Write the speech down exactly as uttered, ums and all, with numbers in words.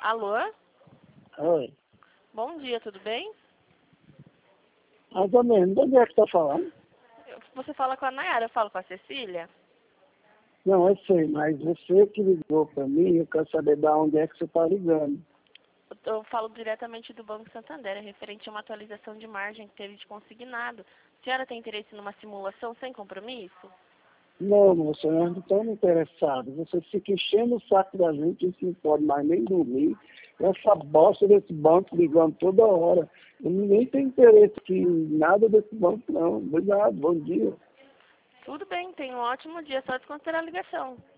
Alô? Oi. Bom dia, tudo bem? Mais ou menos. De onde é que está falando? Eu- Você fala com a Nayara, eu falo com a Cecília? Não, eu sei, mas você que ligou para mim, eu quero saber de onde é que você está ligando. Eu, eu falo diretamente do Banco Santander, é referente a uma atualização de margem que teve de consignado. A senhora tem interesse numa simulação sem compromisso? Não, moça, nós não estamos interessados. Você fica enchendo o saco da gente, a gente não pode mais nem dormir. Essa bosta desse banco ligando toda hora. Eu nem tenho interesse em nada desse banco, não. Obrigado, bom dia. Tudo bem, tenha um ótimo dia, só desconsiderar a ligação.